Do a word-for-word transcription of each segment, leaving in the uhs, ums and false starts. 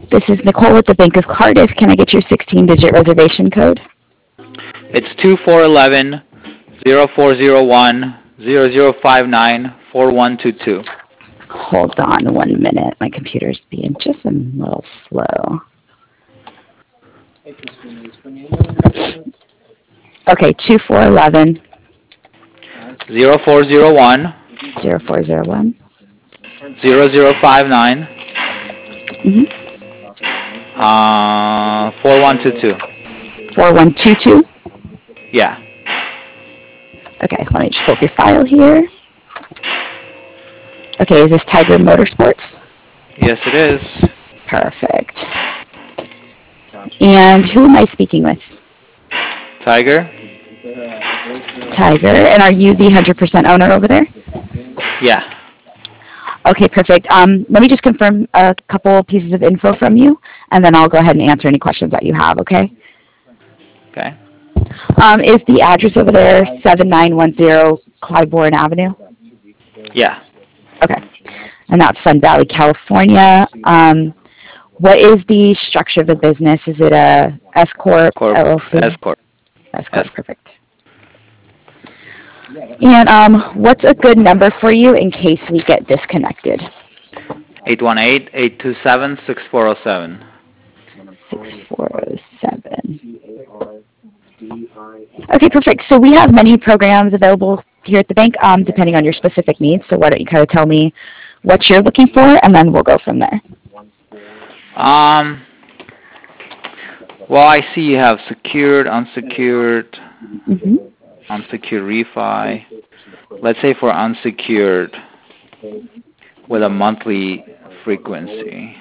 This is Nicole with the Bank of Cardiff. Can I get your sixteen-digit reservation code? It's two four eleven zero four zero one zero zero five nine four one two two. Hold on one minute. My computer's being just a little slow. Okay, two four eleven Zero four zero one zero four zero one. zero zero five nine Mm-hmm. uh four one two two. four one two two. Yeah. Okay, let me just pull up your file here. Okay, is this Tiger Motorsports? Yes, it is. Perfect. And who am I speaking with? Tiger? Tiger. And are you the one hundred percent owner over there? Yeah. Okay, perfect. Um, let me just confirm a couple pieces of info from you, and then I'll go ahead and answer any questions that you have, okay? Okay. Um, is the address over there seven nine one zero Clybourne Avenue? Yeah. Okay. And that's Sun Valley, California. Um, what is the structure of the business? Is it a S Corp, Corp. L L C? S Corp. S Corp, S. perfect. And um, what's a good number for you in case we get disconnected? eight one eight, eight two seven, six four zero seven. six four zero seven. Okay, perfect. So we have many programs available here at the bank, um, depending on your specific needs. So why don't you kind of tell me what you're looking for, and then we'll go from there. Um. Well, I see you have secured, unsecured, Mm-hmm. unsecured refi. Let's say for unsecured with a monthly frequency.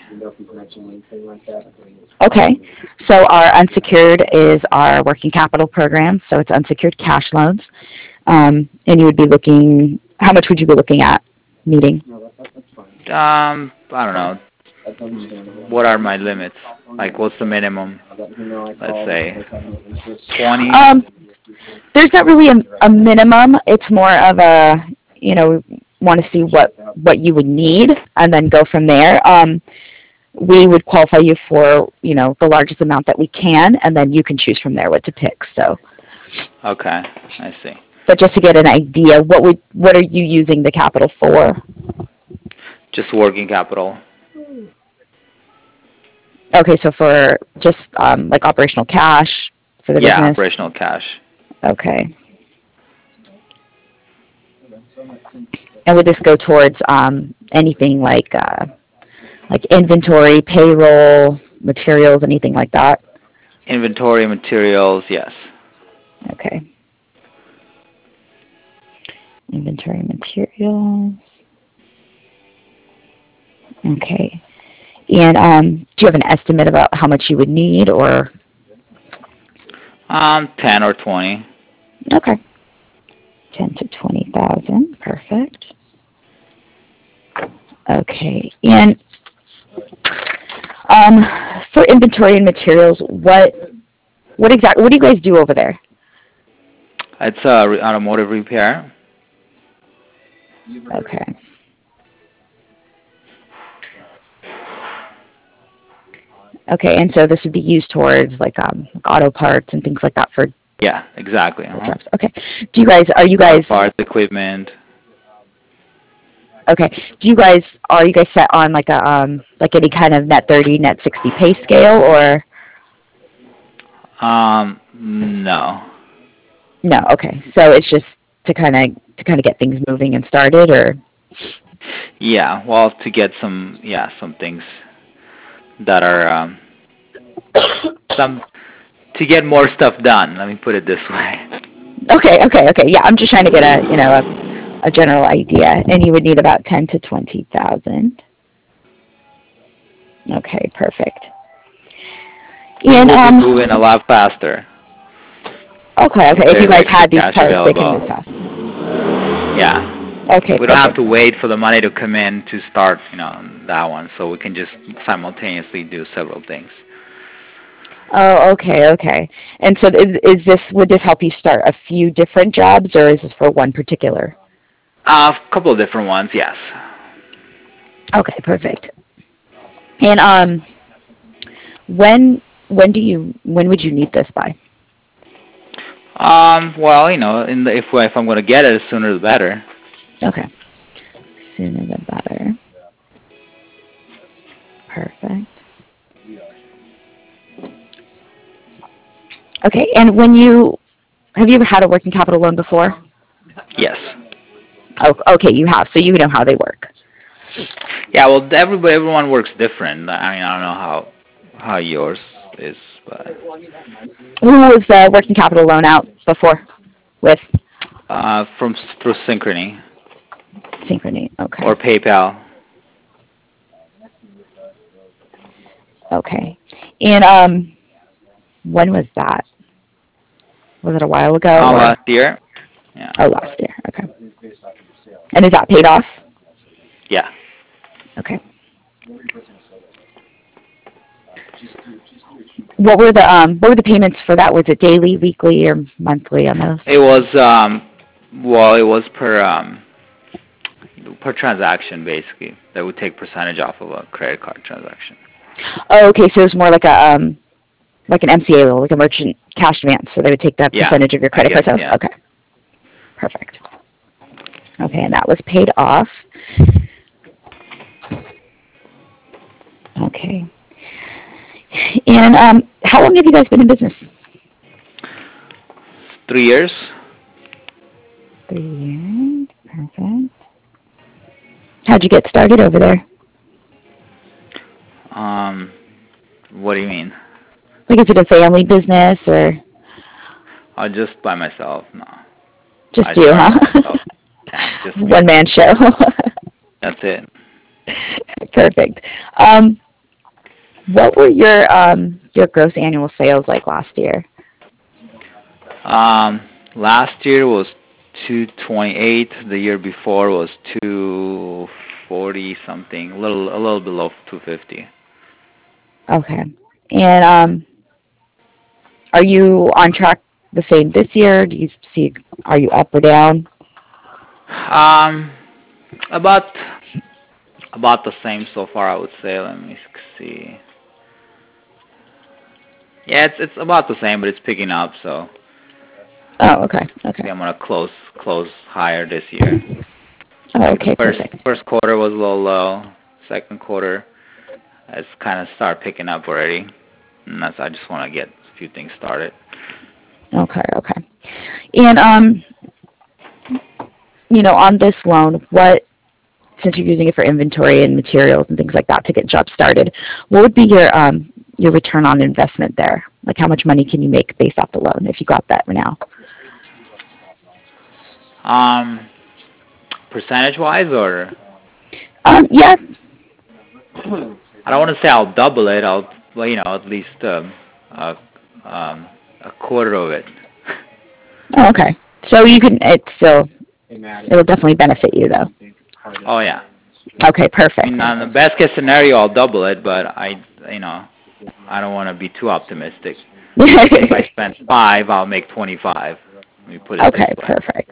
Okay, so our unsecured is our working capital program, so it's unsecured cash loans. Um, and you would be looking, how much would you be looking at needing? Um, I don't know. What are my limits? Like, what's the minimum? Let's say twenty. Um, there's not really a, a minimum. It's more of a, you know, want to see what, what you would need and then go from there. Um, we would qualify you for, you know, the largest amount that we can, and then you can choose from there what to pick. So, Okay, I see. but just to get an idea, what would, what are you using the capital for? Just working capital. Okay, so for just um, like operational cash for the Yeah, business. operational cash. Okay. And would this go towards um, anything like uh, like inventory, payroll, materials, anything like that? Inventory, materials, yes. Okay. Inventory, materials. Okay. And um, do you have an estimate about how much you would need, or? Um, ten or twenty. Okay. Ten to twenty thousand. Perfect. Okay. And um, for inventory and materials, what what exactly what do you guys do over there? It's uh, re- automotive repair. Okay. Okay, and so this would be used towards like um, auto parts and things like that for Yeah, exactly. the Uh-huh. trucks. Okay. Do you guys are you Auto guys parts, equipment. okay? Do you guys are you guys set on like a um like any kind of net thirty, net sixty pay scale, or Um, no. no? Okay, so it's just to kind of to kind of get things moving and started, or Yeah, well, to get some, yeah, some things that are um, some to get more stuff done. Let me put it this way. okay, okay, okay. Yeah, I'm just trying to get a you know a, a general idea, and you would need about ten to twenty thousand. Okay, perfect. Things And will be um, moving a lot faster okay, okay. if If you there's guys extra had these cash parts, they can move available. fast. Yeah, Okay, we don't have to perfect. wait for the money to come in to start, you know, that one. So we can just simultaneously do several things. Oh, okay, okay. And so is, is this, would this help you start a few different jobs, or is this for one particular? A couple of different ones, yes. Okay, perfect. And um, When when do you when would you need this by? Um, well, you know, in the, if if I'm going to get it, the sooner the better. Okay. Sooner the better. Perfect. Okay, and when you have you ever had a working capital loan before? Yes. Oh, okay, you have, so you know how they work. Yeah. Well, everybody, everyone works different. I mean, I don't know how how yours is, but Who was the working capital loan out before with uh, from through Synchrony Synchrony? or Okay. PayPal. Okay. And um, when was that? Was it a while ago Uh, or last year. Yeah. oh last year? Okay. And is that paid off? Yeah. Okay. What were the um what were the payments for that? Was it daily, weekly, or monthly on those? It was um, well, it was per um per transaction basically. That would take percentage off of a credit card transaction. Oh, okay. So it was more like a um like an M C A loan, like a merchant cash advance. So they would take that Yeah. percentage of your I credit guess. card sales. Yeah. Okay. Perfect. Okay, and that was paid off. Okay. And um, how long have you guys been in business? Three years. Three years. Perfect. How'd you get started over there? Um, what do you mean? Like, is it a family business or Uh, just by myself. No, just I you, started huh? by myself. Yeah, just me. One man show. That's it. Perfect. Um, what were your um your gross annual sales like last year? Um, last year was two twenty eight. The year before was two forty something. A little, a little below two fifty. Okay. And um, are you on track the same this year? Do you see? Are you up or down? Um, about about the same so far, I would say. Let me see. Yeah, it's it's about the same, but it's picking up. So Oh, okay. I Okay. think I'm gonna close close higher this year. Oh, Like the okay. first Perfect. first quarter was a little low. Second quarter has kind of start picking up already, and that's I just want to get a few things started. Okay. Okay. And um, you know, on this loan, what since you're using it for inventory and materials and things like that to get jobs started, what would be your um your return on investment there? Like, how much money can you make based off the loan if you got that now? Um, percentage wise, or Um, yeah. I don't want to say I'll double it. I'll well, you know, at least um, a um, a quarter of it. Oh, okay. So you can. It's still. It'll definitely benefit you though. Oh yeah. Okay. I Perfect. mean, on the best case scenario, I'll double it, but I, you know, I don't want to be too optimistic. Like if I spend five, I'll make twenty-five. Let me put it this Okay. way. Perfect.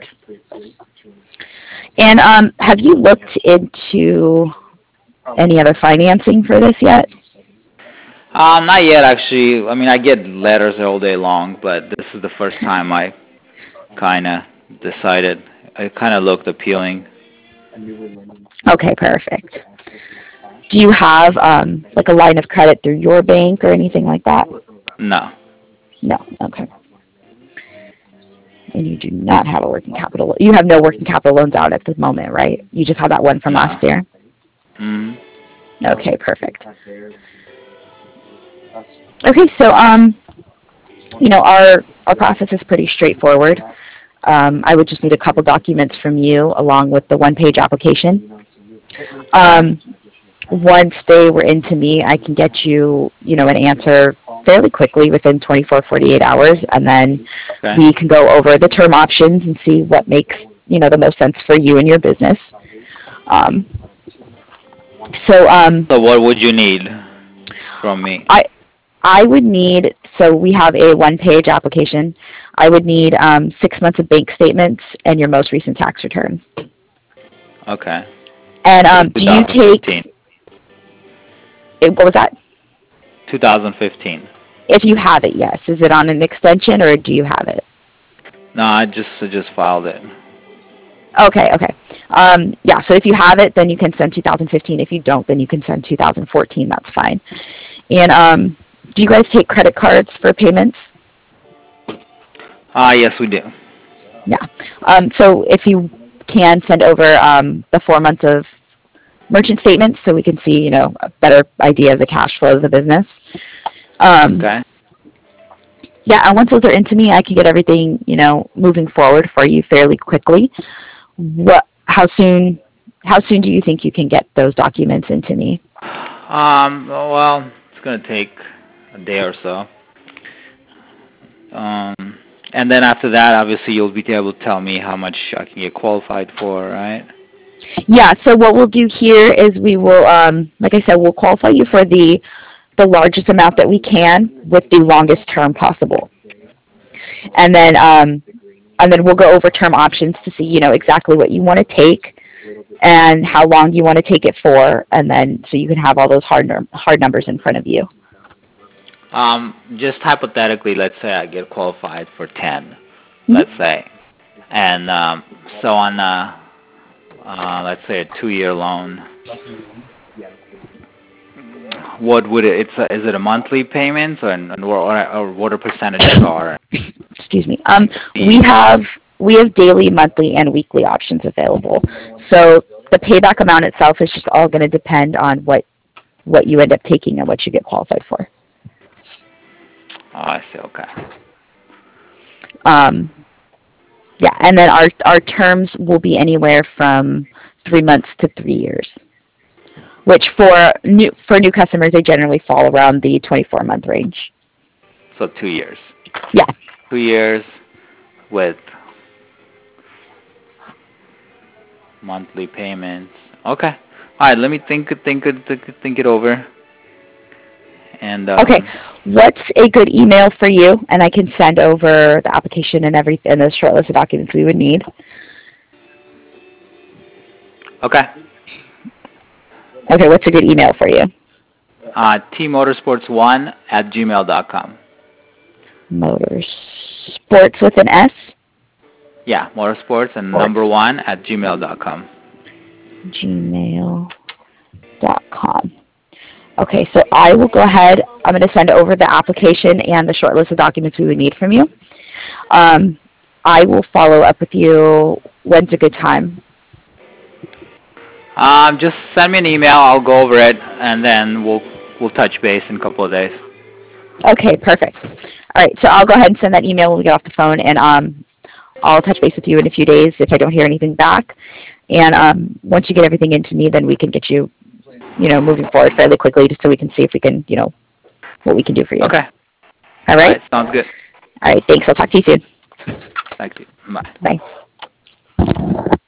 And um, have you looked into any other financing for this yet? Um, not yet, actually. I mean, I get letters all day long, but this is the first time I kind of decided. It kind of looked appealing. Okay. Perfect. Do you have um, like a line of credit through your bank or anything like that? No, No. Okay. And you do not have a working capital. You have no working capital loans out at the moment, right? You just have that one from no. last year. Mm. Okay. Perfect. Okay. So um, you know, our our process is pretty straightforward. Um, I would just need a couple documents from you along with the one-page application. Okay. Um, once they were into me, I can get you, you know, an answer fairly quickly within twenty-four, forty-eight hours, and then Okay. we can go over the term options and see what makes, you know, the most sense for you and your business. Um, so um, So what would you need from me? I I would need, so we have a one-page application. I would need um, six months of bank statements and your most recent tax return. Okay. And For um, do you twenty fifteen. take, what was that? two thousand fifteen. If you have it, yes. Is it on an extension or do you have it? No, I just I just filed it. Okay, okay. Um, yeah, so if you have it, then you can send two thousand fifteen. If you don't, then you can send two thousand fourteen. That's fine. And um, do you guys take credit cards for payments? Ah, yes, we do. Yeah. Um, so if you can send over um, the four months of merchant statements so we can see, you know, a better idea of the cash flow of the business. Um, Okay. Yeah, and once those are into me, I can get everything, you know, moving forward for you fairly quickly. What? How soon? How soon do you think you can get those documents into me? Um. Well, it's gonna take a day or so. Um. And then after that, obviously, you'll be able to tell me how much I can get qualified for, right? Yeah. So what we'll do here is we will, um, like I said, we'll qualify you for the the largest amount that we can with the longest term possible, and then um, and then we'll go over term options to see, you know, exactly what you want to take and how long you want to take it for, and then so you can have all those hard hard numbers in front of you. Um. Just hypothetically, let's say I get qualified for ten. Mm-hmm. Let's say, and um, so on. Uh, uh, let's say a two-year loan. What would it? It's a, is it a monthly payment or, or or what a percentages are? Excuse me. Um, we have we have daily, monthly, and weekly options available. So the payback amount itself is just all going to depend on what what you end up taking and what you get qualified for. Oh, I see. Okay. Um, yeah, and then our our terms will be anywhere from three months to three years, which for new for new customers they generally fall around the twenty-four month range. So two years. Yeah. Two years with monthly payments. Okay. All right. Let me think think think, think it over. And um, okay, what's a good email for you? And I can send over the application and everything, and the short list of documents we would need. Okay. Okay, what's a good email for you? Uh, T Motorsports one at gmail dot com. Motorsports with an S? Yeah, motorsports and Sports. number one at gmail dot com. Gmail dot com. Okay, so I will go ahead. I'm going to send over the application and the short list of documents we would need from you. Um, I will follow up with you. When's a good time? Um, just send me an email. I'll go over it, and then we'll we'll touch base in a couple of days. Okay, perfect. All right, so I'll go ahead and send that email when we get off the phone, and um, I'll touch base with you in a few days if I don't hear anything back. And um, once you get everything into me, then we can get you, you know, moving forward fairly quickly, just so we can see if we can, you know, what we can do for you. Okay. All right. All right. Sounds good. All right. Thanks. I'll talk to you soon. Thank you. Bye. Bye.